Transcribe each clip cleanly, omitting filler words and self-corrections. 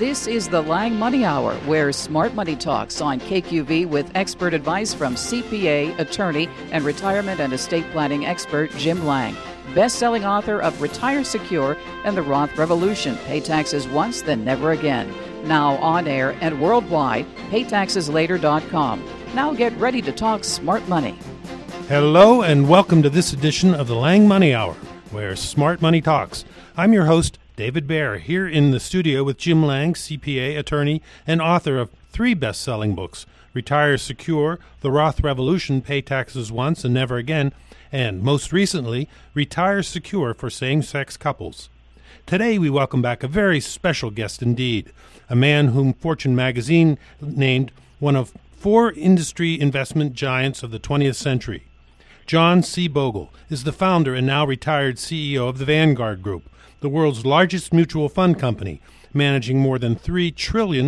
This is the Lang Money Hour, where smart money talks on KQV with expert advice from CPA, attorney, and retirement and estate planning expert Jim Lang. Best-selling author of Retire Secure and the Roth Revolution, Pay Taxes Once, Then Never Again. Now on air and worldwide, paytaxeslater.com. Now get ready to talk smart money. Hello and welcome to this edition of the Lang Money Hour, where smart money talks. I'm your host, David Baer, here in the studio with Jim Lang, CPA, attorney, and author of 3 best-selling books, Retire Secure, The Roth Revolution, Pay Taxes Once and Never Again, and most recently, Retire Secure for Same-Sex Couples. Today we welcome back a very special guest indeed, a man whom Fortune magazine named one of 4 industry investment giants of the 20th century. John C. Bogle is the founder and now retired CEO of the Vanguard Group, the world's largest mutual fund company, managing more than $3 trillion.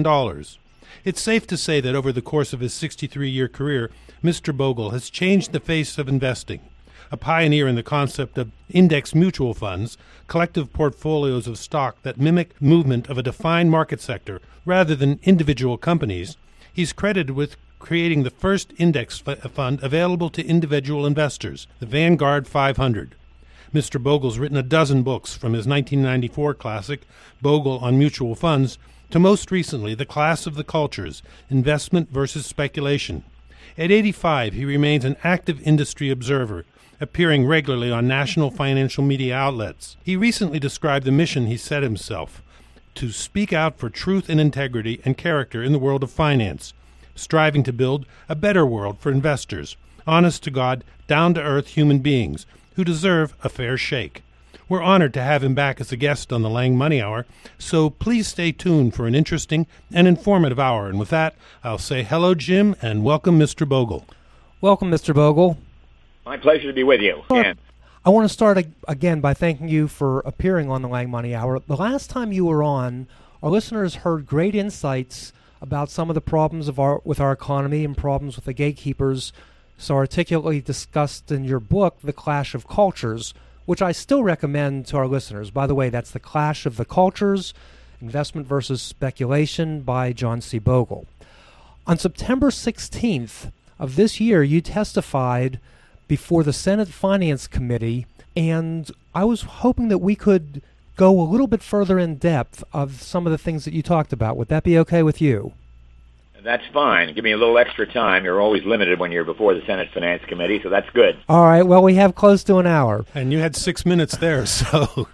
It's safe to say that over the course of his 63-year career, Mr. Bogle has changed the face of investing. A pioneer in the concept of index mutual funds, collective portfolios of stock that mimic movement of a defined market sector rather than individual companies, he's credited with creating the first index fund available to individual investors, the Vanguard 500. Mr. Bogle's written a dozen books, from his 1994 classic, Bogle on Mutual Funds, to most recently, The Class of the Cultures, Investment versus Speculation. At 85, he remains an active industry observer, appearing regularly on national financial media outlets. He recently described the mission he set himself, to speak out for truth and integrity and character in the world of finance, striving to build a better world for investors, honest-to-God, down-to-earth human beings who deserve a fair shake. We're honored to have him back as a guest on the Lang Money Hour, so please stay tuned for an interesting and informative hour. And with that, I'll say hello, Jim, and welcome, Mr. Bogle. Welcome, Mr. Bogle. My pleasure to be with you. I want to start again by thanking you for appearing on the Lang Money Hour. The last time you were on, our listeners heard great insights about some of the problems with our economy and problems with the gatekeepers, so articulately discussed in your book, The Clash of Cultures, which I still recommend to our listeners. By the way, that's The Clash of the Cultures, Investment versus Speculation by John C. Bogle. On September 16th of this year, you testified before the Senate Finance Committee, and I was hoping that we could go a little bit further in depth of some of the things that you talked about. Would that be okay with you? That's fine. Give me a little extra time. You're always limited when you're before the Senate Finance Committee, so that's good. All right. Well, we have close to an hour. And you had 6 minutes there, so...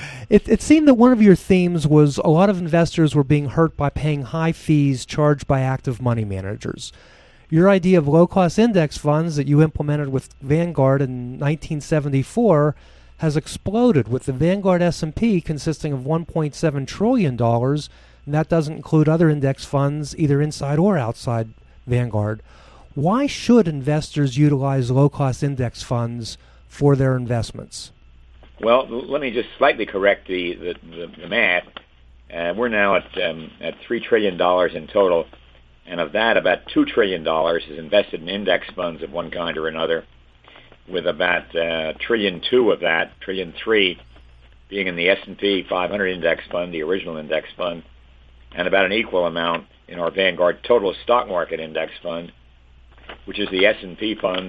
It seemed that one of your themes was a lot of investors were being hurt by paying high fees charged by active money managers. Your idea of low-cost index funds that you implemented with Vanguard in 1974 has exploded, with the Vanguard S&P consisting of $1.7 trillion, and that doesn't include other index funds either inside or outside Vanguard. Why should investors utilize low-cost index funds for their investments? Well, let me just slightly correct the math. We're now at $3 trillion in total. And of that, about $2 trillion is invested in index funds of one kind or another, with about $1.2 trillion of that, $1.3 trillion, being in the S&P 500 index fund, the original index fund, and about an equal amount in our Vanguard Total Stock Market Index Fund, which is the S&P fund,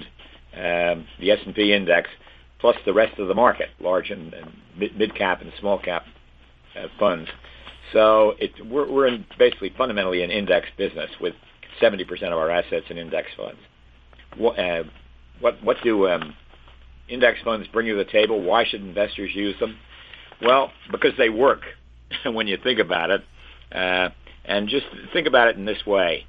the S&P index, plus the rest of the market, large and mid-cap and small-cap funds. So we're in basically fundamentally an index business with 70% of our assets in index funds. What do index funds bring to the table? Why should investors use them? Well, because they work when you think about it. And just think about it in this way.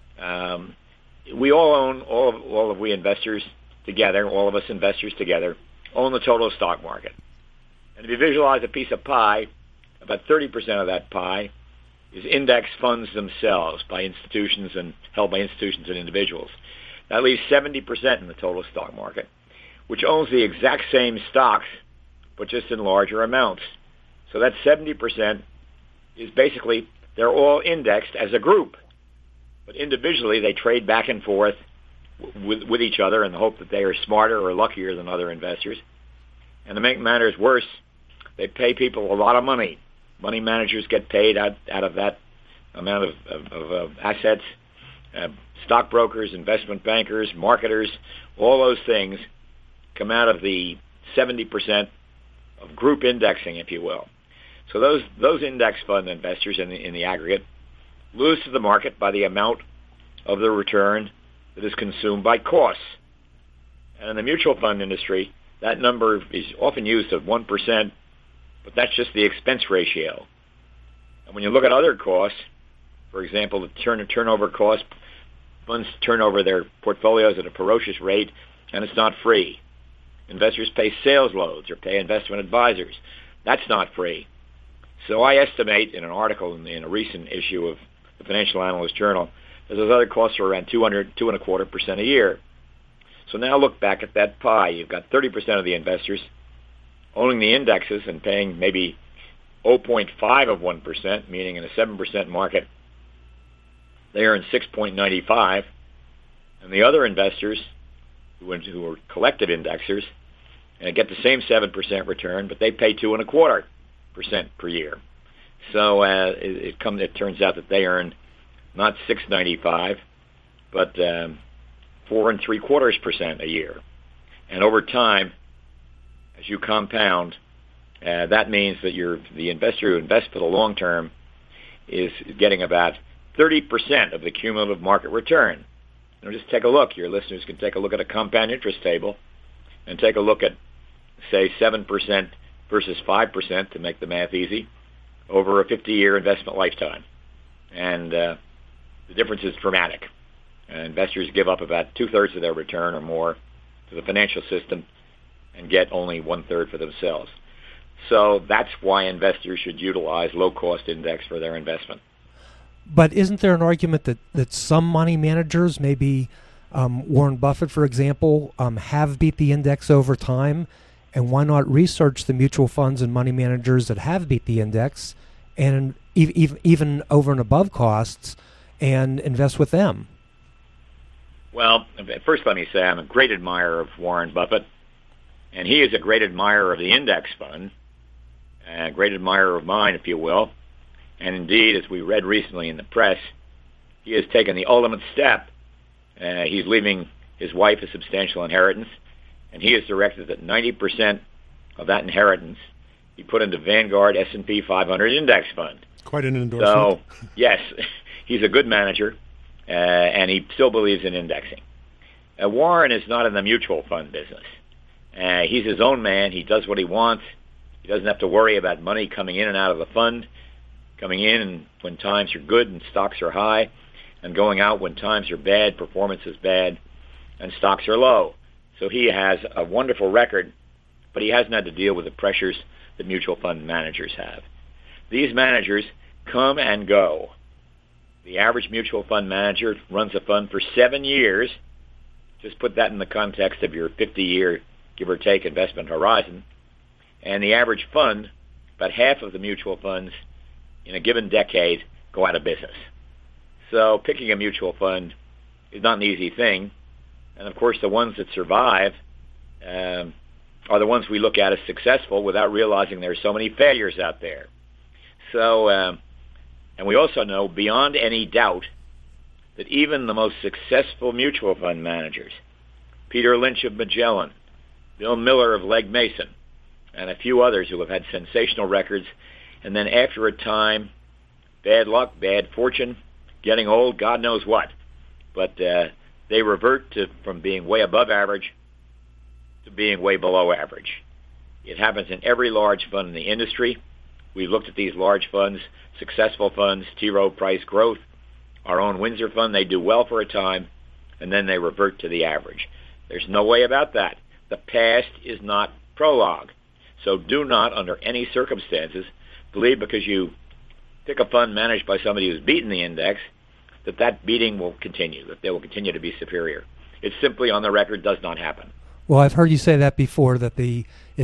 We all own, all of we investors together, all of us investors together, own the total stock market. And if you visualize a piece of pie, about 30% of that pie is index funds themselves by institutions and held by institutions and individuals. That leaves 70% in the total stock market, which owns the exact same stocks, but just in larger amounts. So that 70% is basically, they're all indexed as a group. But individually, they trade back and forth with each other in the hope that they are smarter or luckier than other investors. And to make matters worse, they pay people a lot of money. Money managers get paid out of that amount of assets, stockbrokers, investment bankers, marketers, all those things come out of the 70% of group indexing, if you will. So those index fund investors in the aggregate lose to the market by the amount of the return that is consumed by costs. And in the mutual fund industry, that number is often used at 1%, but that's just the expense ratio. And when you look at other costs, for example, the turnover cost, funds turn over their portfolios at a ferocious rate, and it's not free. Investors pay sales loads or pay investment advisors. That's not free. So I estimate in an article in a recent issue of the Financial Analyst Journal that those other costs are around 2.25% a year. So now look back at that pie. You've got 30% of the investors owning the indexes and paying maybe 0.5 of 1%, meaning in a 7% market, they earn 6.95, and the other investors who are collective indexers and get the same 7% return, but they pay 2.25% per year. So it turns out that they earn not 6.95, but 4.75% a year. And over time, as you compound, that means that the investor who invests for the long term is getting about 30% of the cumulative market return. Now just take a look. Your listeners can take a look at a compound interest table and take a look at, say, 7% versus 5% to make the math easy over a 50-year investment lifetime. And the difference is dramatic. Investors give up about two-thirds of their return or more to the financial system and get only one-third for themselves. So that's why investors should utilize low-cost index for their investment. But isn't there an argument that some money managers, maybe Warren Buffett, for example, have beat the index over time? And why not research the mutual funds and money managers that have beat the index and even over and above costs and invest with them? Well, first let me say I'm a great admirer of Warren Buffett, and he is a great admirer of the index fund, a great admirer of mine, if you will. And indeed, as we read recently in the press, he has taken the ultimate step. He's leaving his wife a substantial inheritance, and he has directed that 90% of that inheritance be put into Vanguard S&P 500 index fund. Quite an endorsement. So, yes, he's a good manager, and he still believes in indexing. Warren is not in the mutual fund business. He's his own man. He does what he wants. He doesn't have to worry about money coming in and out of the fund, coming in when times are good and stocks are high, and going out when times are bad, performance is bad, and stocks are low. So he has a wonderful record, but he hasn't had to deal with the pressures that mutual fund managers have. These managers come and go. The average mutual fund manager runs a fund for 7 years. Just put that in the context of your 50-year, give or take, investment horizon. And the average fund, about half of the mutual funds in a given decade, go out of business. So picking a mutual fund is not an easy thing. And of course, the ones that survive are the ones we look at as successful without realizing there are so many failures out there. So, and we also know beyond any doubt that even the most successful mutual fund managers, Peter Lynch of Magellan, Bill Miller of Legg Mason, and a few others who have had sensational records, and then after a time, bad luck, bad fortune, getting old, God knows what. But they revert from being way above average to being way below average. It happens in every large fund in the industry. We've looked at these large funds, successful funds, T. Rowe Price Growth, our own Windsor fund. They do well for a time, and then they revert to the average. There's no way about that. The past is not prologue. So do not, under any circumstances, believe because you pick a fund managed by somebody who's beaten the index that beating will continue, that they will continue to be superior. It simply, on the record, does not happen. Well, I've heard you say that before, that the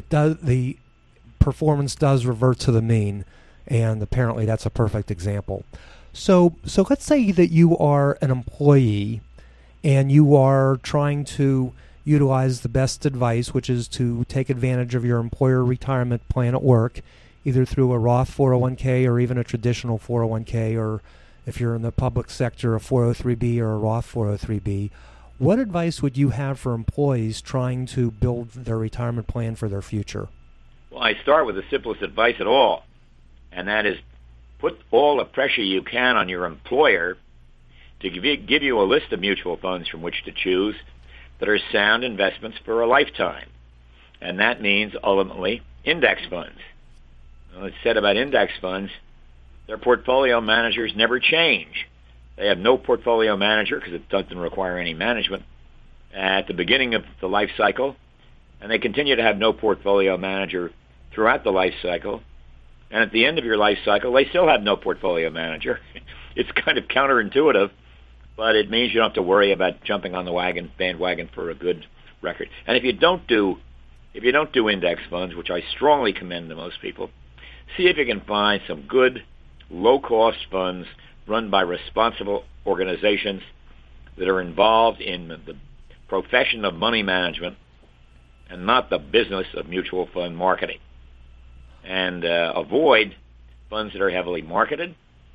performance does revert to the mean, and apparently that's a perfect example. So let's say that you are an employee and you are trying to utilize the best advice, which is to take advantage of your employer retirement plan at work, either through a Roth 401k or even a traditional 401k or if you're in the public sector, a 403B or a Roth 403B. What advice would you have for employees trying to build their retirement plan for their future? Well, I start with the simplest advice at all, and that is put all the pressure you can on your employer to give you a list of mutual funds from which to choose that are sound investments for a lifetime. And that means, ultimately, index funds. Well, it's said about index funds, their portfolio managers never change. They have no portfolio manager because it doesn't require any management at the beginning of the life cycle, and they continue to have no portfolio manager throughout the life cycle. And at the end of your life cycle, they still have no portfolio manager. It's kind of counterintuitive, but it means you don't have to worry about jumping on the bandwagon for a good record. And if you don't do index funds, which I strongly commend to most people, see if you can find some good, low-cost funds run by responsible organizations that are involved in the profession of money management and not the business of mutual fund marketing. And avoid funds that are heavily marketed,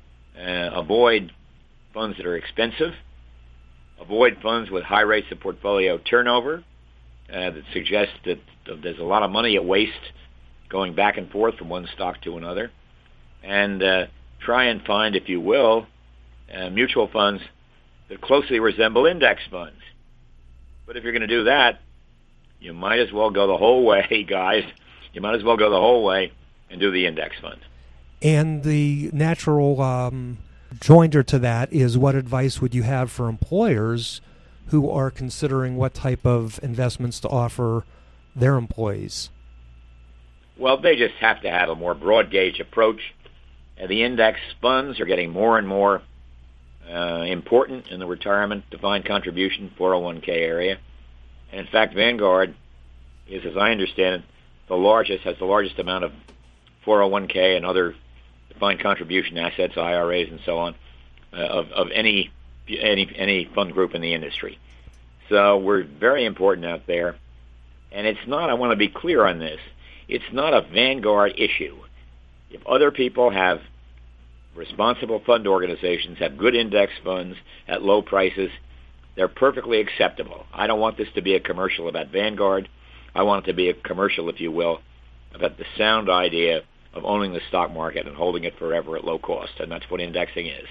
avoid funds that are expensive, avoid funds with high rates of portfolio turnover that suggest that there's a lot of money at waste going back and forth from one stock to another, and try and find, if you will, mutual funds that closely resemble index funds. But if you're going to do that, you might as well go the whole way, guys. You might as well go the whole way and do the index fund. And the natural joinder to that is, what advice would you have for employers who are considering what type of investments to offer their employees? Well, they just have to have a more broad gauge approach. The index funds are getting more and more important in the retirement defined contribution 401k area. And in fact, Vanguard is, as I understand it, has the largest amount of 401k and other defined contribution assets, IRAs, and so on, of any fund group in the industry. So we're very important out there. And it's not, I want to be clear on this, it's not a Vanguard issue. If other people have responsible fund organizations, have good index funds at low prices, they're perfectly acceptable. I don't want this to be a commercial about Vanguard. I want it to be a commercial, if you will, about the sound idea of owning the stock market and holding it forever at low cost, and that's what indexing is.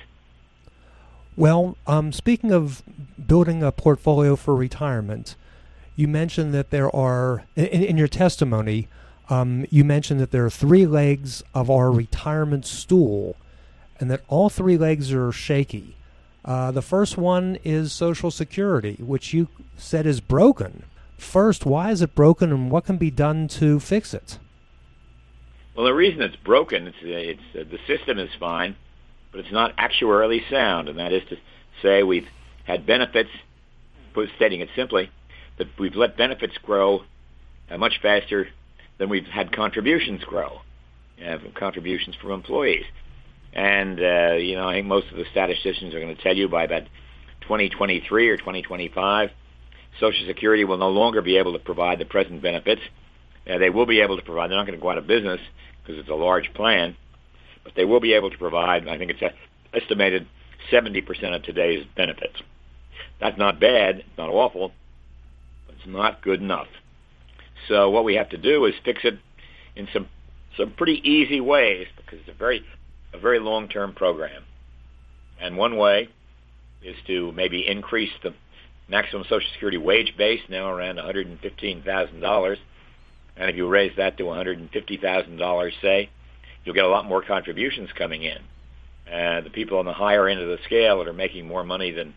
Well, speaking of building a portfolio for retirement, you mentioned that there are, in your testimony, you mentioned that there are 3 legs of our retirement stool, and that all 3 legs are shaky. The first one is Social Security, which you said is broken. First, why is it broken, and what can be done to fix it? Well, the reason it's broken, the system is fine, but it's not actuarially sound, and that is to say we've had benefits, stating it simply, that we've let benefits grow much faster than we've had contributions grow, contributions from employees. And, I think most of the statisticians are going to tell you by about 2023 or 2025, Social Security will no longer be able to provide the present benefits. They will be able to provide, they're not going to go out of business because it's a large plan, but they will be able to provide, I think it's estimated, 70% of today's benefits. That's not bad, it's not awful, but it's not good enough. So what we have to do is fix it in some pretty easy ways, because it's a very long-term program. And one way is to maybe increase the maximum Social Security wage base, now around $115,000. And if you raise that to $150,000, say, you'll get a lot more contributions coming in. The people on the higher end of the scale that are making more money than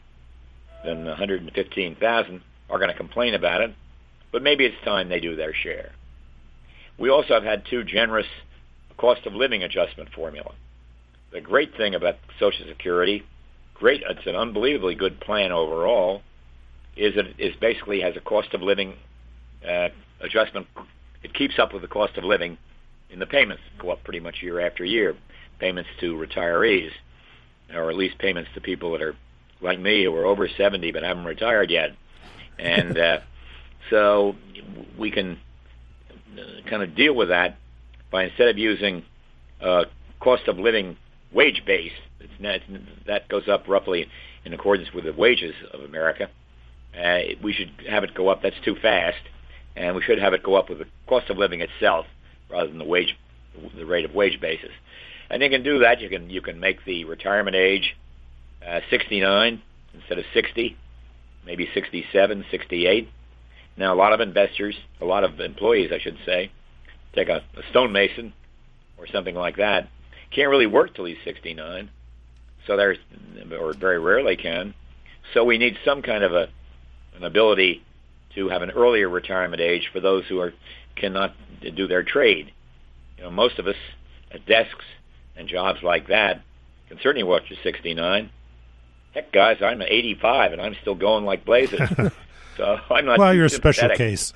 $115,000 are going to complain about it, but maybe it's time they do their share. We also have had too generous cost of living adjustment formula. The great thing about Social Security, it's an unbelievably good plan overall, is that it basically has a cost of living adjustment. It keeps up with the cost of living in the payments, go up pretty much year after year. Payments to retirees, or at least payments to people that are like me, who are over 70 but haven't retired yet. And so we can kind of deal with that by, instead of using cost of living wage base. That goes up roughly in accordance with the wages of America. We should have it go up. That's too fast, and we should have it go up with the cost of living itself rather than the rate of wage basis. And you can do that. You can make the retirement age 69 instead of 60, maybe 67, 68. Now, a lot of employees, I should say, take a stonemason or something like that, can't really work till he's 69, or very rarely can. So we need some kind of an ability to have an earlier retirement age for those who cannot do their trade. Most of us at desks and jobs like that can certainly work to 69. Heck, guys, I'm 85 and I'm still going like blazes. So I'm not. Well, you're a special case.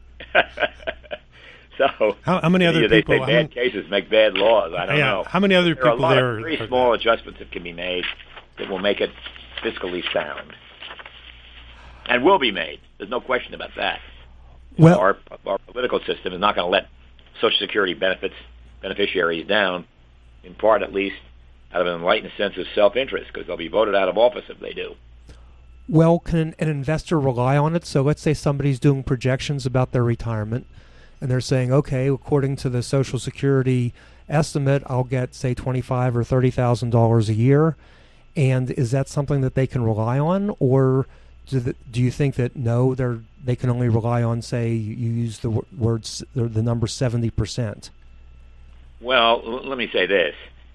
So how many other they people? Say bad cases make bad laws. I don't know. How many other there people are a lot there? Of very small adjustments that can be made that will make it fiscally sound, and will be made. There's no question about that. Well, our political system is not going to let Social Security beneficiaries down, in part at least out of an enlightened sense of self-interest, because they'll be voted out of office if they do. Well, can an investor rely on it? So let's say somebody's doing projections about their retirement, and they're saying, okay, according to the Social Security estimate, I'll get, say, $25,000 or $30,000 a year. And is that something that they can rely on, or do you think that no, they can only rely on, say, you use the number 70%? Well, let me say this.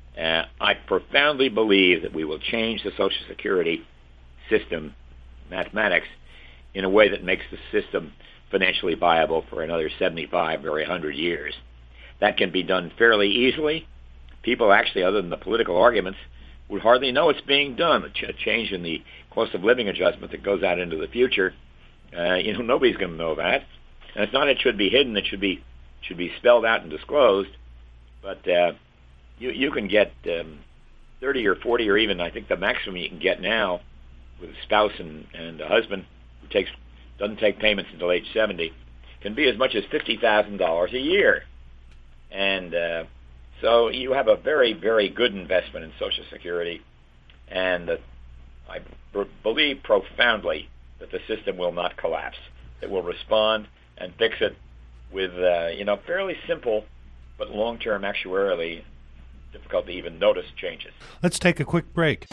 I profoundly believe that we will change the Social Security system, mathematics, in a way that makes the system financially viable for another 75 or 100 years. That can be done fairly easily. People actually, other than the political arguments, would hardly know it's being done. A change in the cost of living adjustment that goes out into the future, nobody's going to know that. And it's not it should be hidden. It should be spelled out and disclosed. But you can get 30 or 40 or even, I think the maximum you can get now with a spouse and a husband who doesn't take payments until age 70 can be as much as $50,000 a year. And so you have a very, very good investment in Social Security. And I believe profoundly that the system will not collapse. It will respond and fix it with, fairly simple but long-term actuarially difficult to even notice changes. Let's take a quick break.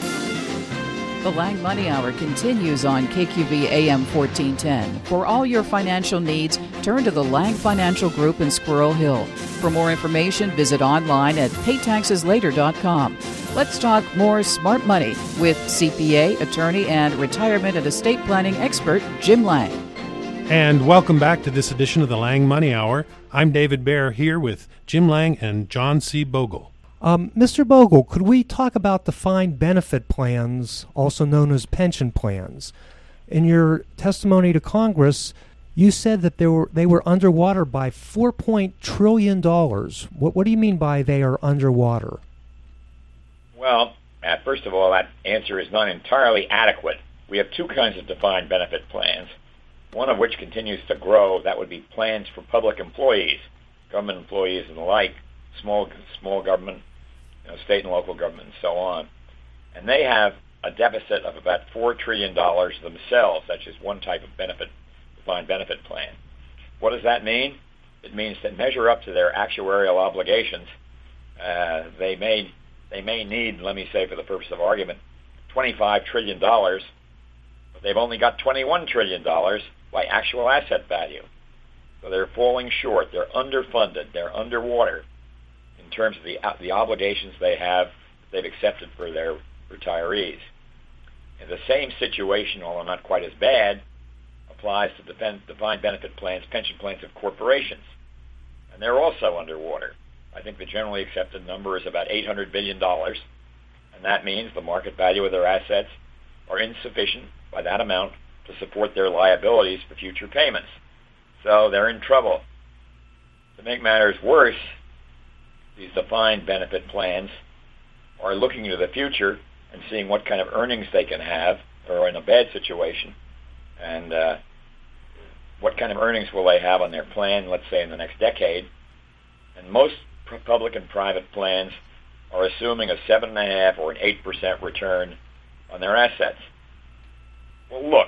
The Lang Money Hour continues on KQV AM 1410. For all your financial needs, turn to the Lang Financial Group in Squirrel Hill. For more information, visit online at paytaxeslater.com. Let's talk more smart money with CPA, attorney, and retirement and estate planning expert Jim Lang. And welcome back to this edition of the Lang Money Hour. I'm David Baer here with Jim Lang and John C. Bogle. Mr. Bogle, could we talk about defined benefit plans, also known as pension plans? In your testimony to Congress, you said that they were underwater by $4 trillion. What do you mean by they are underwater? Well, first of all, that answer is not entirely adequate. We have two kinds of defined benefit plans, one of which continues to grow. That would be plans for public employees, government employees and the like, small government, state and local government and so on. And they have a deficit of about $4 trillion themselves. That's just one type of defined benefit plan. What does that mean? It means to measure up to their actuarial obligations. They may need, let me say for the purpose of argument, $25 trillion, but they've only got $21 trillion by actual asset value. So they're falling short. They're underfunded. They're underwater in terms of the obligations they've accepted for their retirees. And the same situation, although not quite as bad, applies to defined benefit plans, pension plans of corporations. And they're also underwater. I think the generally accepted number is about $800 billion, and that means the market value of their assets are insufficient by that amount to support their liabilities for future payments. So they're in trouble. To make matters worse, these defined benefit plans are looking to the future and seeing what kind of earnings they can have if they're in a bad situation, and what kind of earnings will they have on their plan, let's say in the next decade. And most public and private plans are assuming a 7.5% or an 8% return on their assets. Well, look,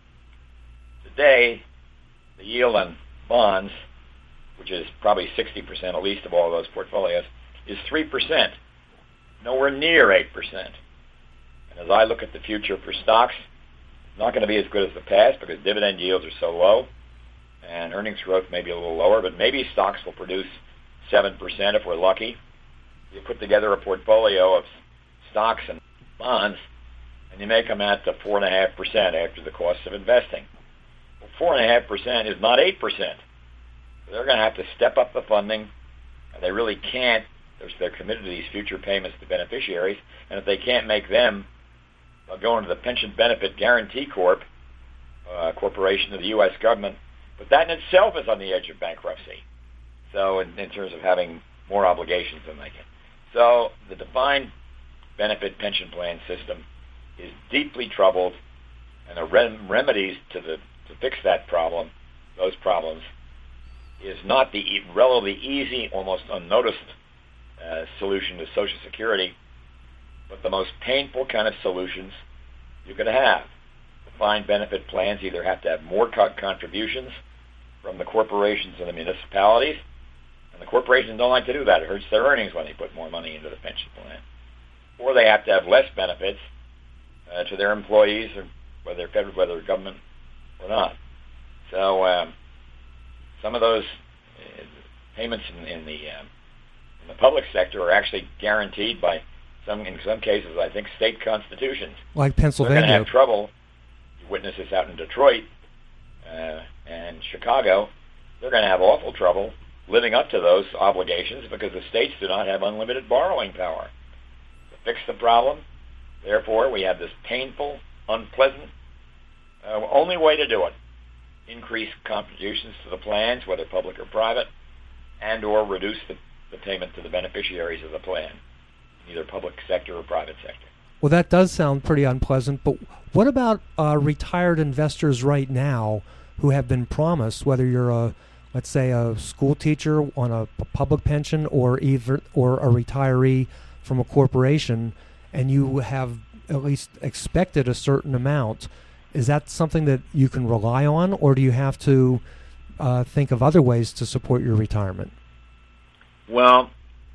today the yield on bonds, which is probably 60% at least of all those portfolios, is 3%, nowhere near 8%. And as I look at the future for stocks, it's not going to be as good as the past because dividend yields are so low, and earnings growth may be a little lower, but maybe stocks will produce 7% if we're lucky. You put together a portfolio of stocks and bonds, and you may come out to 4.5% after the cost of investing. Well, 4.5% is not 8%. They're going to have to step up the funding, and they really can't. They're committed to these future payments to beneficiaries, and if they can't make them, they'll go into the Pension Benefit Guarantee Corporation of the U.S. government. But that in itself is on the edge of bankruptcy. So in terms of having more obligations than they can. So the defined benefit pension plan system is deeply troubled, and the remedies to fix that problem, those problems, is not the relatively easy, almost unnoticed solution to Social Security, but the most painful kind of solutions you could have. Defined benefit plans either have to have more contributions from the corporations and the municipalities, and the corporations don't like to do that. It hurts their earnings when they put more money into the pension plan. Or they have to have less benefits to their employees, or whether they're federal, whether they're government or not. So some of those payments in the public sector are actually guaranteed by in some cases, I think, state constitutions. Like Pennsylvania. They're going to have trouble. You witness this out in Detroit and Chicago. They're going to have awful trouble living up to those obligations because the states do not have unlimited borrowing power. To fix the problem, therefore, we have this painful, unpleasant, only way to do it. Increase contributions to the plans, whether public or private, and or reduce the payment to the beneficiaries of the plan, either public sector or private sector. Well, that does sound pretty unpleasant, but what about retired investors right now who have been promised, whether you're let's say a school teacher on a public pension or a retiree from a corporation, and you have at least expected a certain amount? Is that something that you can rely on, or do you have to think of other ways to support your retirement? Well,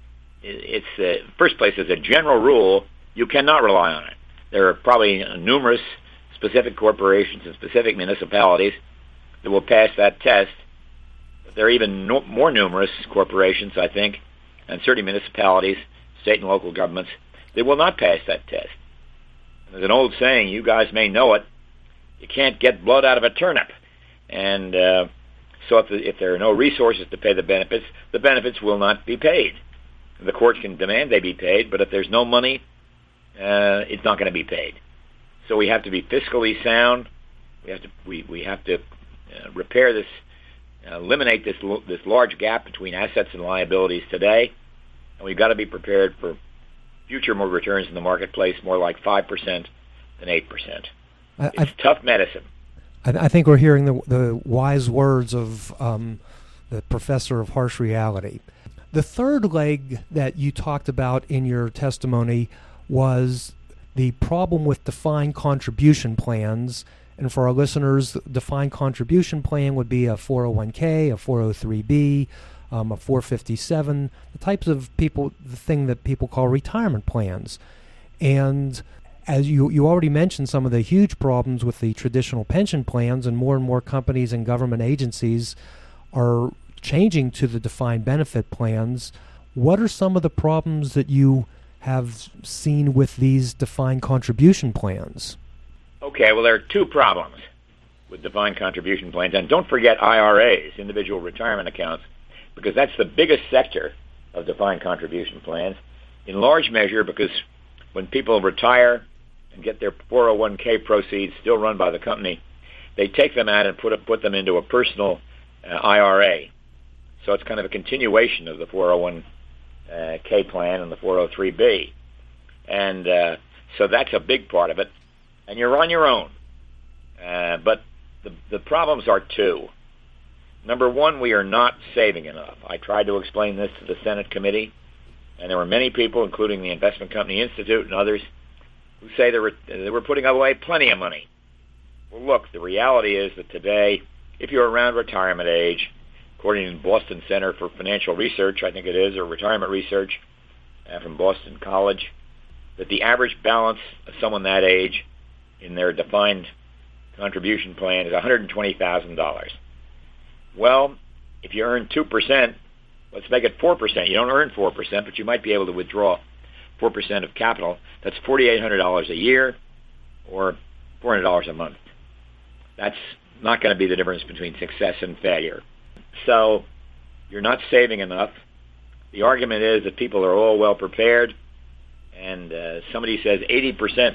it's first place, as a general rule, you cannot rely on it. There are probably numerous specific corporations and specific municipalities that will pass that test. But there are even more numerous corporations, I think, and certainly municipalities, state and local governments, that will not pass that test. And there's an old saying, you guys may know it, you can't get blood out of a turnip. And so if there are no resources to pay the benefits will not be paid. The courts can demand they be paid, but if there's no money, it's not going to be paid. So we have to be fiscally sound. We have to repair this, eliminate this large gap between assets and liabilities today, and we've got to be prepared for future more returns in the marketplace, more like 5% than 8%. It's tough medicine. I think we're hearing the wise words of the professor of harsh reality. The third leg that you talked about in your testimony was the problem with defined contribution plans. And for our listeners, defined contribution plan would be a 401k, a 403b, a 457, the types of the thing that people call retirement plans. And as you already mentioned, some of the huge problems with the traditional pension plans, and more companies and government agencies are changing to the defined benefit plans. What are some of the problems that you have seen with these defined contribution plans? Okay, well, there are two problems with defined contribution plans. And don't forget IRAs, individual retirement accounts, because that's the biggest sector of defined contribution plans, in large measure because when people retire and get their 401k proceeds still run by the company, they take them out and put them into a personal IRA. So it's kind of a continuation of the 401k plan and the 403b. And so that's a big part of it. And you're on your own. But the problems are two. Number one, we are not saving enough. I tried to explain this to the Senate committee, And there were many people, including the Investment Company Institute and others, who say they were putting away plenty of money. Well, look, the reality is that today, if you're around retirement age, according to the Boston Center for Financial Research, I think it is, or Retirement Research from Boston College, that the average balance of someone that age in their defined contribution plan is $120,000. Well, if you earn 2%, let's make it 4%. You don't earn 4%, but you might be able to withdraw 4% of capital. That's $4,800 a year or $400 a month. That's not going to be the difference between success and failure. So you're not saving enough. The argument is that people are all well prepared, and somebody says 80%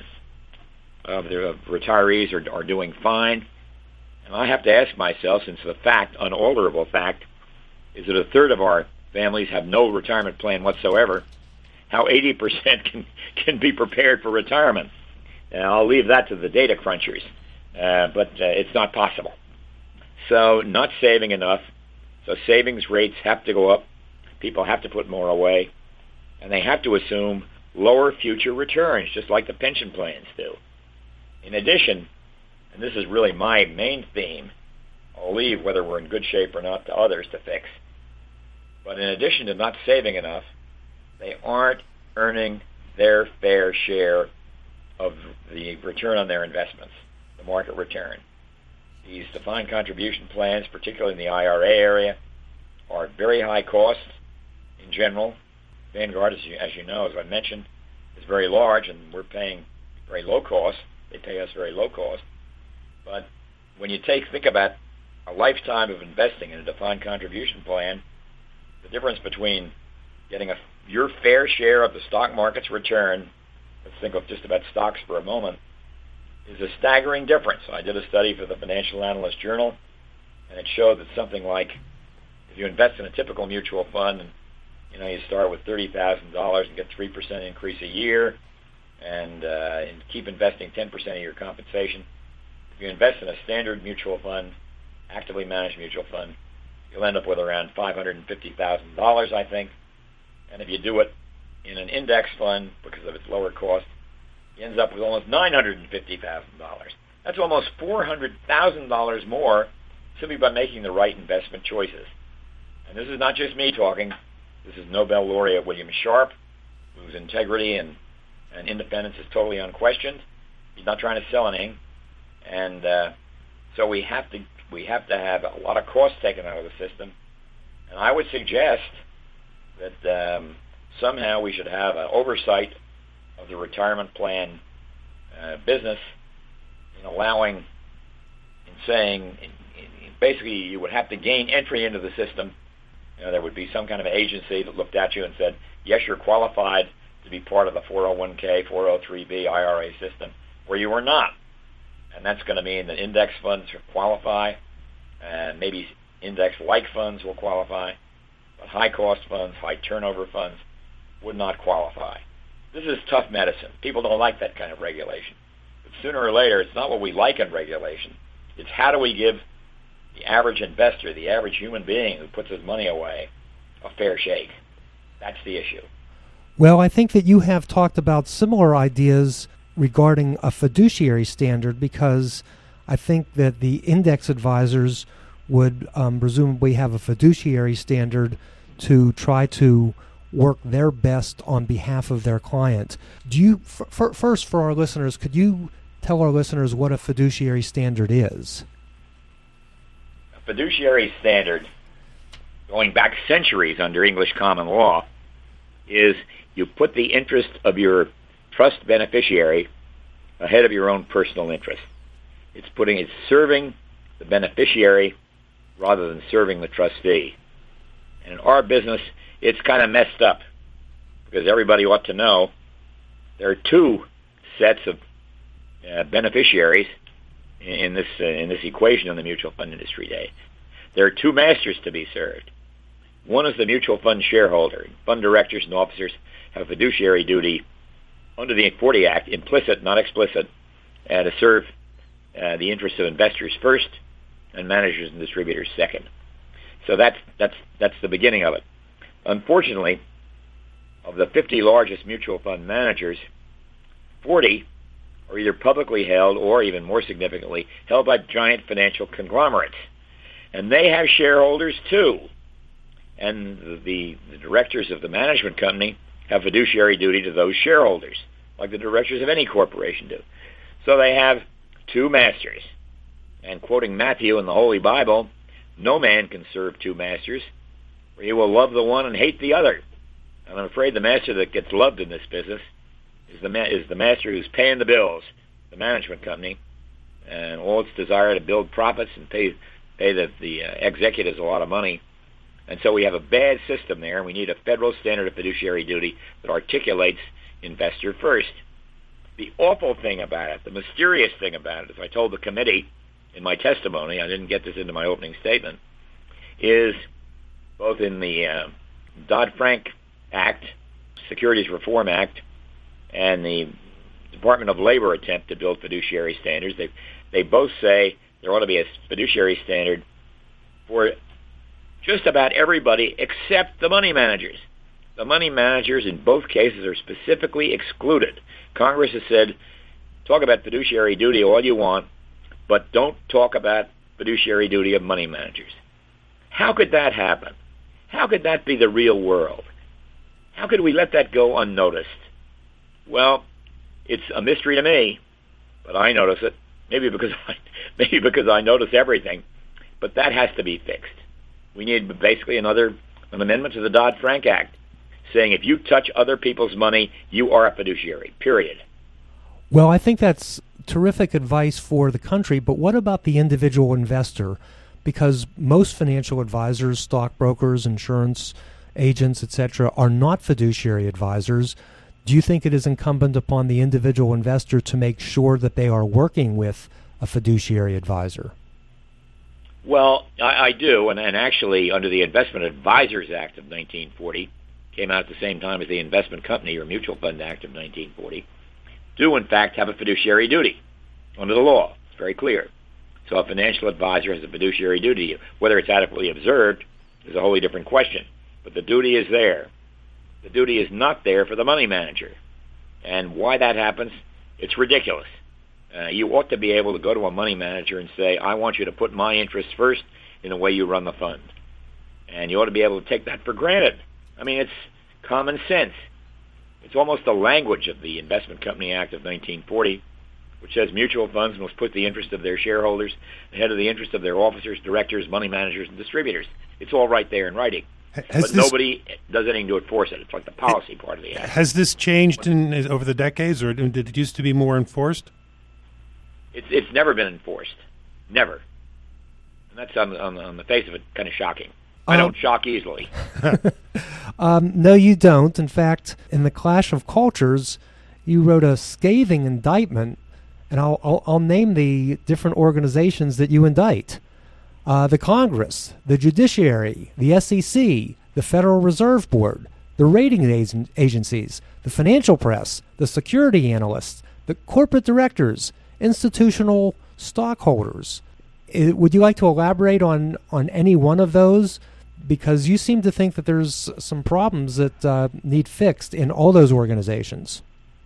of the retirees are doing fine. And I have to ask myself, since the fact, unalterable fact, is that a third of our families have no retirement plan whatsoever, how 80% can be prepared for retirement. And I'll leave that to the data crunchers, but it's not possible. So not saving enough. So savings rates have to go up. People have to put more away. And they have to assume lower future returns, just like the pension plans do. In addition, and this is really my main theme, I'll leave whether we're in good shape or not to others to fix, but in addition to not saving enough, they aren't earning their fair share of the return on their investments, the market return. These defined contribution plans, particularly in the IRA area, are very high cost in general. Vanguard, as you know, as I mentioned, is very large, and we're paying very low cost. They pay us very low cost. But when you think about a lifetime of investing in a defined contribution plan, the difference between getting your fair share of the stock market's return, let's think of just about stocks for a moment, is a staggering difference. I did a study for the Financial Analyst Journal, and it showed that something like, if you invest in a typical mutual fund, and you start with $30,000 and get 3% increase a year, and keep investing 10% of your compensation. If you invest in a standard mutual fund, actively managed mutual fund, you'll end up with around $550,000, I think. And if you do it in an index fund, because of its lower cost, it ends up with almost $950,000. That's almost $400,000 more simply by making the right investment choices. And this is not just me talking. This is Nobel laureate William Sharpe, whose integrity and independence is totally unquestioned. He's not trying to sell anything. And so we have to have a lot of costs taken out of the system. And I would suggest that somehow we should have an oversight of the retirement plan business in allowing, in saying, basically you would have to gain entry into the system. There would be some kind of agency that looked at you and said, yes, you're qualified to be part of the 401k, 403b IRA system, where you were not. And that's going to mean that index funds qualify, and maybe index-like funds will qualify, but high-cost funds, high-turnover funds would not qualify. This is tough medicine. People don't like that kind of regulation. But sooner or later, it's not what we like in regulation. It's how do we give the average investor, the average human being who puts his money away, a fair shake. That's the issue. Well, I think that you have talked about similar ideas regarding a fiduciary standard, because I think that the index advisors would presumably have a fiduciary standard to try to work their best on behalf of their client. Do you, first for our listeners, could you tell our listeners what a fiduciary standard is? A fiduciary standard, going back centuries under English common law, is you put the interest of your trust beneficiary ahead of your own personal interest. It's serving the beneficiary rather than serving the trustee. And in our business, it's kind of messed up, because everybody ought to know there are two sets of beneficiaries in this equation in the mutual fund industry today. There are two masters to be served. One is the mutual fund shareholder. Fund directors and officers have a fiduciary duty under the 40 Act, implicit, not explicit, to serve the interests of investors first and managers and distributors second. So that's the beginning of it. Unfortunately, of the 50 largest mutual fund managers, 40 are either publicly held or, even more significantly, held by giant financial conglomerates. And they have shareholders too. And the directors of the management company have fiduciary duty to those shareholders, like the directors of any corporation do. So they have two masters. And quoting Matthew in the Holy Bible, no man can serve two masters, for he will love the one and hate the other. And I'm afraid the master that gets loved in this business is the master who's paying the bills, the management company, and all its desire to build profits and pay the executives a lot of money. And so we have a bad system there, and we need a federal standard of fiduciary duty that articulates investor first. The awful thing about it, the mysterious thing about it, as I told the committee in my testimony, I didn't get this into my opening statement, is both in the Dodd-Frank Act, Securities Reform Act, and the Department of Labor attempt to build fiduciary standards, they both say there ought to be a fiduciary standard for just about everybody except the money managers. The money managers in both cases are specifically excluded. Congress has said, talk about fiduciary duty all you want, but don't talk about fiduciary duty of money managers. How could that happen? How could that be the real world? How could we let that go unnoticed? Well, it's a mystery to me, but I notice it. Maybe because I notice everything, but that has to be fixed. We need basically an amendment to the Dodd-Frank Act saying if you touch other people's money, you are a fiduciary, period. Well, I think that's terrific advice for the country, but what about the individual investor? Because most financial advisors, stockbrokers, insurance agents, etc., are not fiduciary advisors. Do you think it is incumbent upon the individual investor to make sure that they are working with a fiduciary advisor? Well, I do, and actually under the Investment Advisors Act of 1940, came out at the same time as the Investment Company or Mutual Fund Act of 1940, do in fact have a fiduciary duty under the law. It's very clear. So a financial advisor has a fiduciary duty. Whether it's adequately observed is a wholly different question. But the duty is there. The duty is not there for the money manager. And why that happens, it's ridiculous. You ought to be able to go to a money manager and say, I want you to put my interests first in the way you run the fund. And you ought to be able to take that for granted. I mean, it's common sense. It's almost the language of the Investment Company Act of 1940, which says mutual funds must put the interest of their shareholders ahead of the interest of their officers, directors, money managers, and distributors. It's all right there in writing. But nobody does anything to enforce it. It's like the policy part of the act. Has this changed over the decades, or did it used to be more enforced? It's never been enforced. Never. And that's on the face of it kind of shocking. I don't shock easily. No, you don't. In fact, in The Clash of Cultures, you wrote a scathing indictment, and I'll name the different organizations that you indict. The Congress, the Judiciary, the SEC, the Federal Reserve Board, the rating agencies, the financial press, the security analysts, the corporate directors, institutional stockholders. Would you like to elaborate on any one of those? Because you seem to think that there's some problems that need fixed in all those organizations.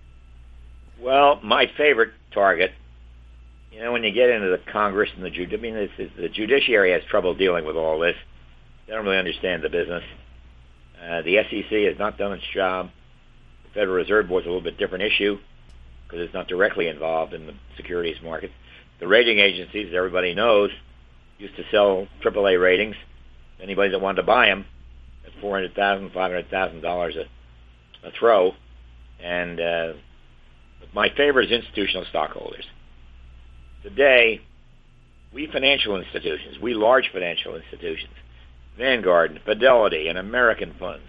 Well, my favorite target, when you get into the Congress and the Judiciary has trouble dealing with all this. They don't really understand the business. The SEC has not done its job. The Federal Reserve Board is a little bit different issue because it's not directly involved in the securities market. The rating agencies, as everybody knows, used to sell AAA ratings. Anybody that wanted to buy them at $400,000, $500,000 a throw. And my favorite is institutional stockholders. Today, we financial institutions, we large financial institutions, Vanguard and Fidelity and American funds,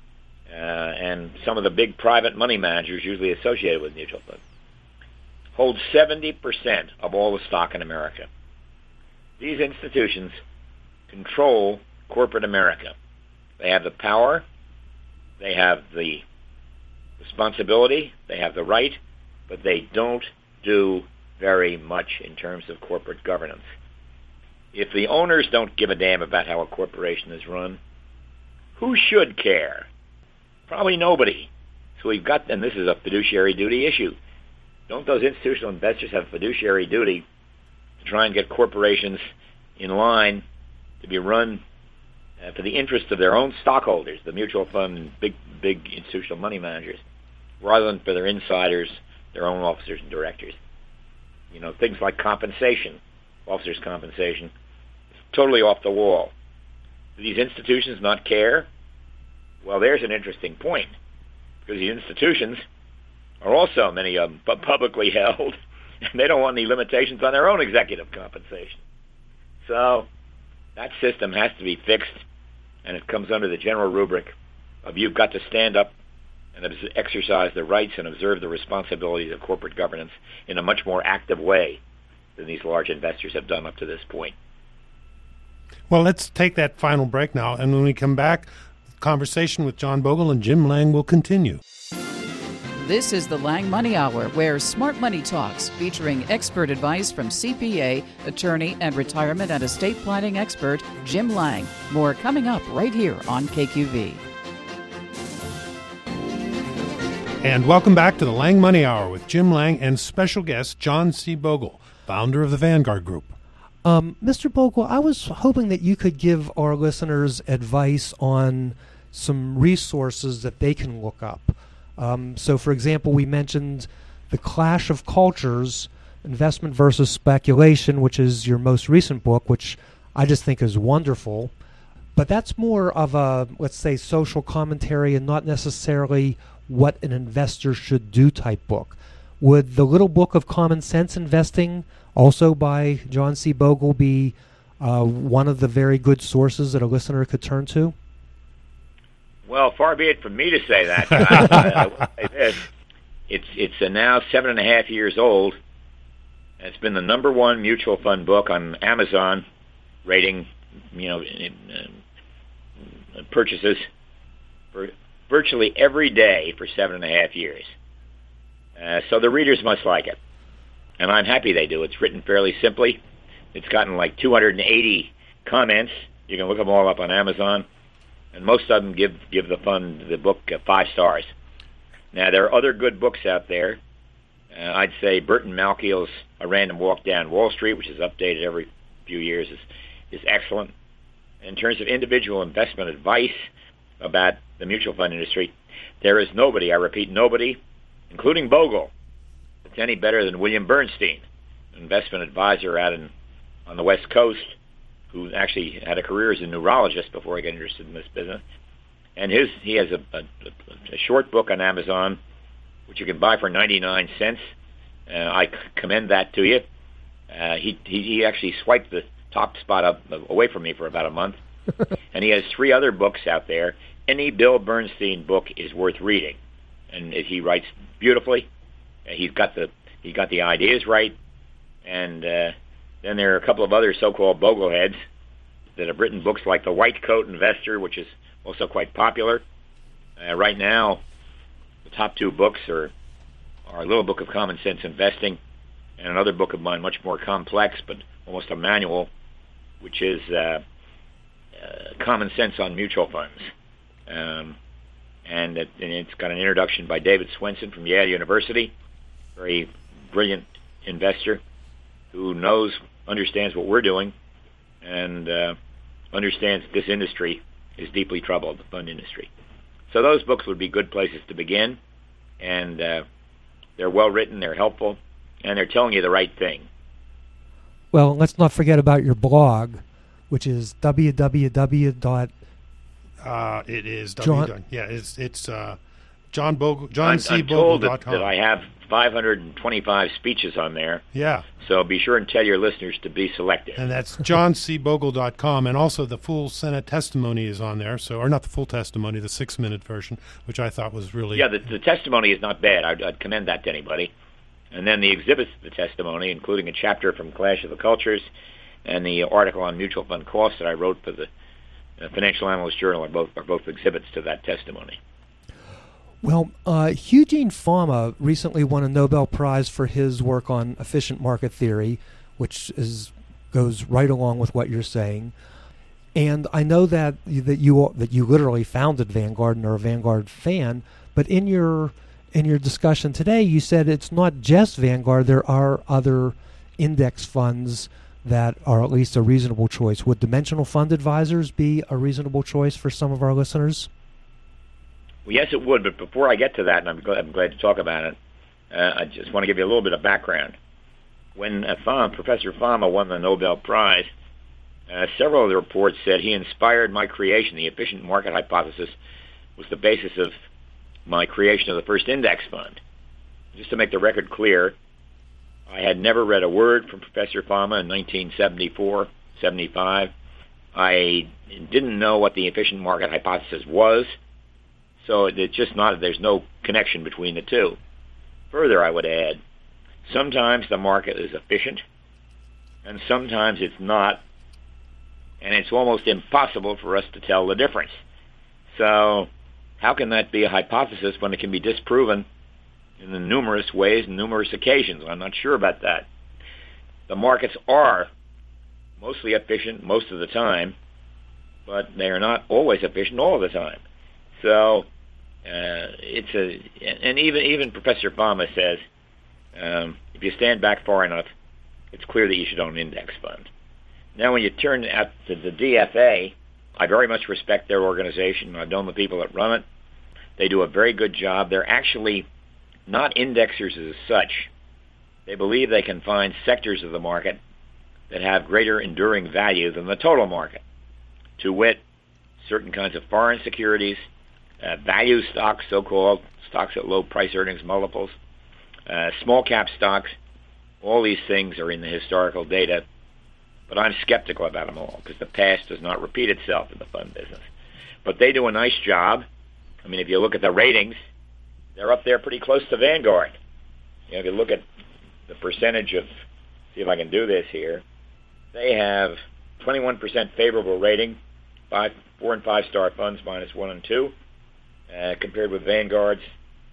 and some of the big private money managers usually associated with mutual funds, hold 70% of all the stock in America. These institutions control corporate America. They have the power, they have the responsibility, they have the right, but they don't do very much in terms of corporate governance. If the owners don't give a damn about how a corporation is run, who should care? Probably nobody. So we've got, and this is a fiduciary duty issue. Don't those institutional investors have fiduciary duty to try and get corporations in line to be run for the interest of their own stockholders, the mutual fund and big institutional money managers, rather than for their insiders, their own officers and directors? Things like compensation, officers' compensation, is totally off the wall. Do these institutions not care? Well, there's an interesting point, because these institutions are also, many of them, publicly held, and they don't want any limitations on their own executive compensation. So that system has to be fixed, and it comes under the general rubric of you've got to stand up and exercise the rights and observe the responsibilities of corporate governance in a much more active way than these large investors have done up to this point. Well, let's take that final break now, and when we come back, the conversation with John Bogle and Jim Lang will continue. This is the Lang Money Hour, where Smart Money Talks, featuring expert advice from CPA, attorney, and retirement and estate planning expert Jim Lang. More coming up right here on KQV. And welcome back to the Lang Money Hour with Jim Lang and special guest John C. Bogle, founder of the Vanguard Group. Mr. Bogle, I was hoping that you could give our listeners advice on some resources that they can look up. So, for example, we mentioned The Clash of Cultures, Investment versus Speculation, which is your most recent book, which I just think is wonderful. But that's more of a, let's say, social commentary and not necessarily what an investor should do type book. Would The Little Book of Common Sense Investing, also by John C. Bogle, be one of the very good sources that a listener could turn to? Well, far be it from me to say that. It's now 7.5 years old. It's been the number one mutual fund book on Amazon, rating purchases for virtually every day for 7.5 years. So the readers must like it, and I'm happy they do. It's written fairly simply. It's gotten like 280 comments. You can look them all up on Amazon, and most of them give the book 5 stars. Now, there are other good books out there. I'd say Burton Malkiel's A Random Walk Down Wall Street, which is updated every few years, is excellent. In terms of individual investment advice about the mutual fund industry, there is nobody, I repeat, nobody, including Bogle, that's any better than William Bernstein, an investment advisor out on the West Coast, who actually had a career as a neurologist before he got interested in this business. And he has a short book on Amazon, which you can buy for 99 cents. I commend that to you. He actually swiped the top spot away from me for about a month. And he has 3 other books out there. Any Bill Bernstein book is worth reading, and he writes beautifully. He's got the ideas right, and then there are a couple of other so-called Bogleheads that have written books like The White Coat Investor, which is also quite popular. Right now, the top 2 books are A Little Book of Common Sense Investing and another book of mine, much more complex, but almost a manual, which is Common Sense on Mutual Funds. And it's got an introduction by David Swenson from Yale University, very brilliant investor who understands what we're doing, and understands that this industry is deeply troubled, the fund industry. So those books would be good places to begin, and they're well written, they're helpful, and they're telling you the right thing. Well, let's not forget about your blog, which is it's John Bogle, I'm told that JohnCBogle.com. I have 525 speeches on there. Yeah. So be sure and tell your listeners to be selective. And that's JohnCBogle.com, and also the full Senate testimony is on there. So, or not the full testimony, the 6-minute version, which I thought was really... Yeah, the testimony is not bad. I'd commend that to anybody. And then the exhibits to the testimony, including a chapter from Clash of the Cultures and the article on mutual fund costs that I wrote for the Financial Analyst Journal, are both exhibits to that testimony. Well, Eugene Fama recently won a Nobel Prize for his work on efficient market theory, which goes right along with what you're saying. And I know that you literally founded Vanguard and are a Vanguard fan, but in your discussion today, you said it's not just Vanguard. There are other index funds that are at least a reasonable choice. Would Dimensional Fund Advisors be a reasonable choice for some of our listeners? Well, yes, it would. But before I get to that, and I'm glad to talk about it, I just want to give you a little bit of background. When Professor Fama won the Nobel Prize, several of the reports said he inspired my creation. The efficient market hypothesis was the basis of my creation of the first index fund. Just to make the record clear, I had never read a word from Professor Fama in 1974, 75. I didn't know what the efficient market hypothesis was, so it's just not, there's no connection between the two. Further, I would add, sometimes the market is efficient, and sometimes it's not, and it's almost impossible for us to tell the difference. So how can that be a hypothesis when it can be disproven in the numerous ways and numerous occasions? I'm not sure about that. The markets are mostly efficient most of the time, but they are not always efficient all the time. So and even Professor Fama says, if you stand back far enough, it's clear that you should own an index fund. Now, when you turn out to the DFA, I very much respect their organization. I've known the people that run it. They do a very good job. They're actually not indexers as such. They believe they can find sectors of the market that have greater enduring value than the total market. To wit, certain kinds of foreign securities, value stocks, so-called stocks at low price earnings multiples, small cap stocks. All these things are in the historical data, but I'm skeptical about them all because the past does not repeat itself in the fund business. But they do a nice job. I mean, if you look at the ratings, they're up there pretty close to Vanguard. You know, if you look at the percentage of, see if I can do this here, they have 21% favorable rating, 4 and 5 star funds minus 1 and 2, compared with Vanguard's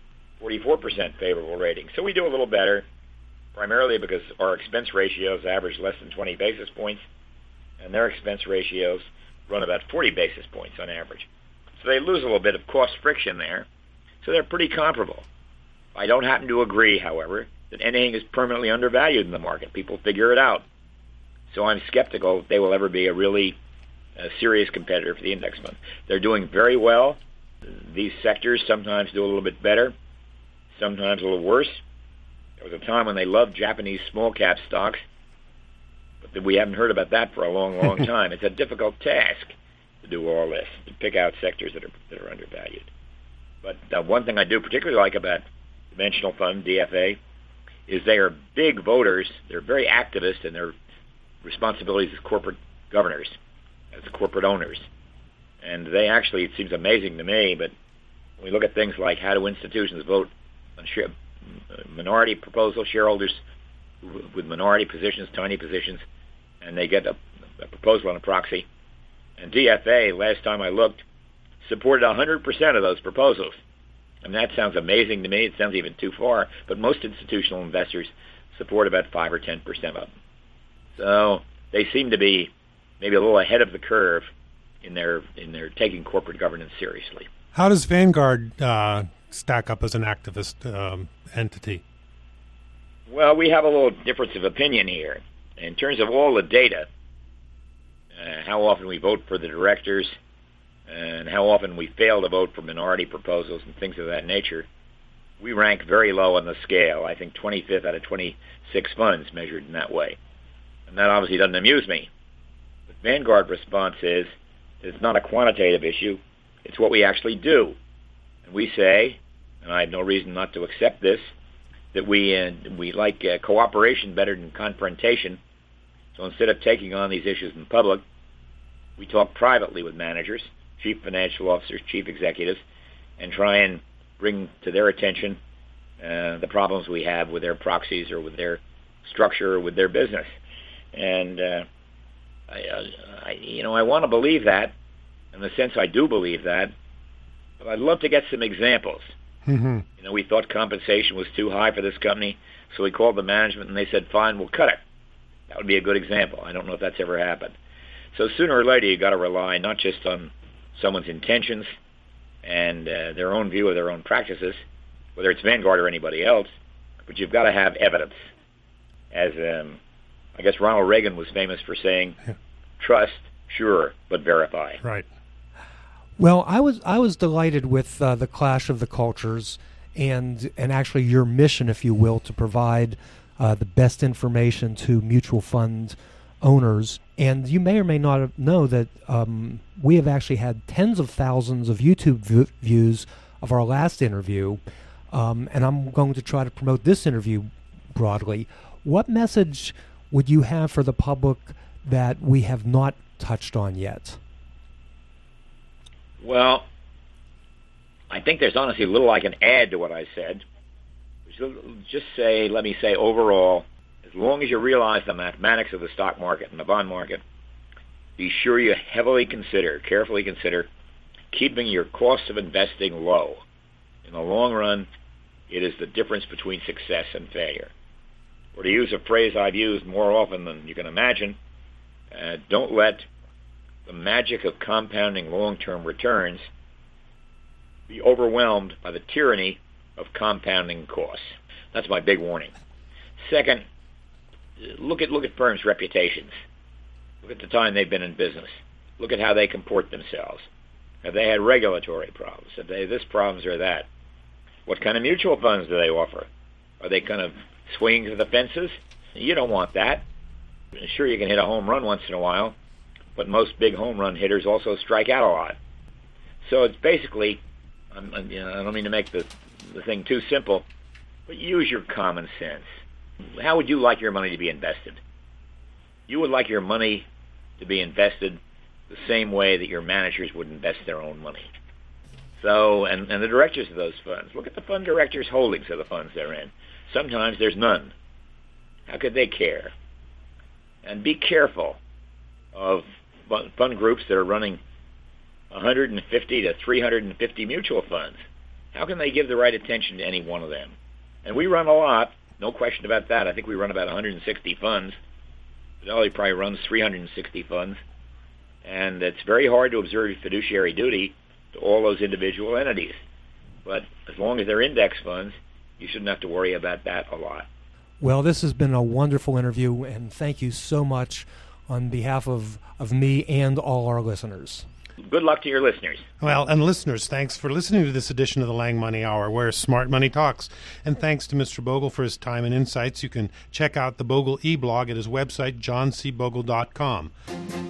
44% favorable rating. So we do a little better, primarily because our expense ratios average less than 20 basis points, and their expense ratios run about 40 basis points on average. So they lose a little bit of cost friction there. So they're pretty comparable. I don't happen to agree, however, that anything is permanently undervalued in the market. People figure it out. So I'm skeptical they will ever be a really serious competitor for the index fund. They're doing very well. These sectors sometimes do a little bit better, sometimes a little worse. There was a time when they loved Japanese small cap stocks, but we haven't heard about that for a long, long time. It's a difficult task to do all this, to pick out sectors that are undervalued. But one thing I do particularly like about Dimensional Fund, DFA, is they are big voters. They're very activist in their responsibilities as corporate governors, as corporate owners. And they actually, it seems amazing to me, but when we look at things like how do institutions vote on minority proposal, shareholders with minority positions, tiny positions, and they get a proposal on a proxy. And DFA, last time I looked, supported 100% of those proposals. And that sounds amazing to me. It sounds even too far. But most institutional investors support about 5 or 10% of them. So they seem to be maybe a little ahead of the curve in their taking corporate governance seriously. How does Vanguard stack up as an activist entity? Well, we have a little difference of opinion here. In terms of all the data, how often we vote for the directors, and how often we fail to vote for minority proposals and things of that nature, we rank very low on the scale. I think 25th out of 26 funds measured in that way. And that obviously doesn't amuse me. But Vanguard response is it's not a quantitative issue. It's what we actually do. And we say, and I have no reason not to accept this, that we like cooperation better than confrontation. So instead of taking on these issues in public, we talk privately with managers, chief financial officers, chief executives, and try and bring to their attention the problems we have with their proxies or with their structure or with their business. And I want to believe that. In the sense, I do believe that. But I'd love to get some examples. Mm-hmm. You know, we thought compensation was too high for this company, so we called the management and they said, "Fine, we'll cut it." That would be a good example. I don't know if that's ever happened. So sooner or later, you've got to rely not just on someone's intentions and their own view of their own practices, whether it's Vanguard or anybody else, but you've got to have evidence. As I guess Ronald Reagan was famous for saying, trust, sure, but verify. Right. Well, I was delighted with the Clash of the Cultures and actually your mission, if you will, to provide the best information to mutual fund owners. And you may or may not know that we have actually had tens of thousands of YouTube views of our last interview, and I'm going to try to promote this interview broadly. What message would you have for the public that we have not touched on yet? Well, I think there's honestly little I can add to what I said. Let me say overall, as long as you realize the mathematics of the stock market and the bond market, be sure you carefully consider keeping your cost of investing low. In the long run, it is the difference between success and failure. Or to use a phrase I've used more often than you can imagine, don't let the magic of compounding long-term returns be overwhelmed by the tyranny of compounding costs. That's my big warning. Second, look at firms' reputations. Look at the time they've been in business. Look at how they comport themselves. Have they had regulatory problems? Have they this problems or that? What kind of mutual funds do they offer? Are they kind of swinging to the fences? You don't want that. Sure, you can hit a home run once in a while, but most big home run hitters also strike out a lot. So it's basically, I don't mean to make the thing too simple, but use your common sense. How would you like your money to be invested? You would like your money to be invested the same way that your managers would invest their own money. So, and the directors of those funds, look at the fund directors' holdings of the funds they're in. Sometimes there's none. How could they care? And be careful of fund groups that are running 150 to 350 mutual funds. How can they give the right attention to any one of them? And we run a lot, no question about that. I think we run about 160 funds. Fidelity probably runs 360 funds. And it's very hard to observe fiduciary duty to all those individual entities. But as long as they're index funds, you shouldn't have to worry about that a lot. Well, this has been a wonderful interview, and thank you so much on behalf of me and all our listeners. Good luck to your listeners. Well, and listeners, thanks for listening to this edition of the Lang Money Hour, where smart money talks. And thanks to Mr. Bogle for his time and insights. You can check out the Bogle e-blog at his website, johncbogle.com.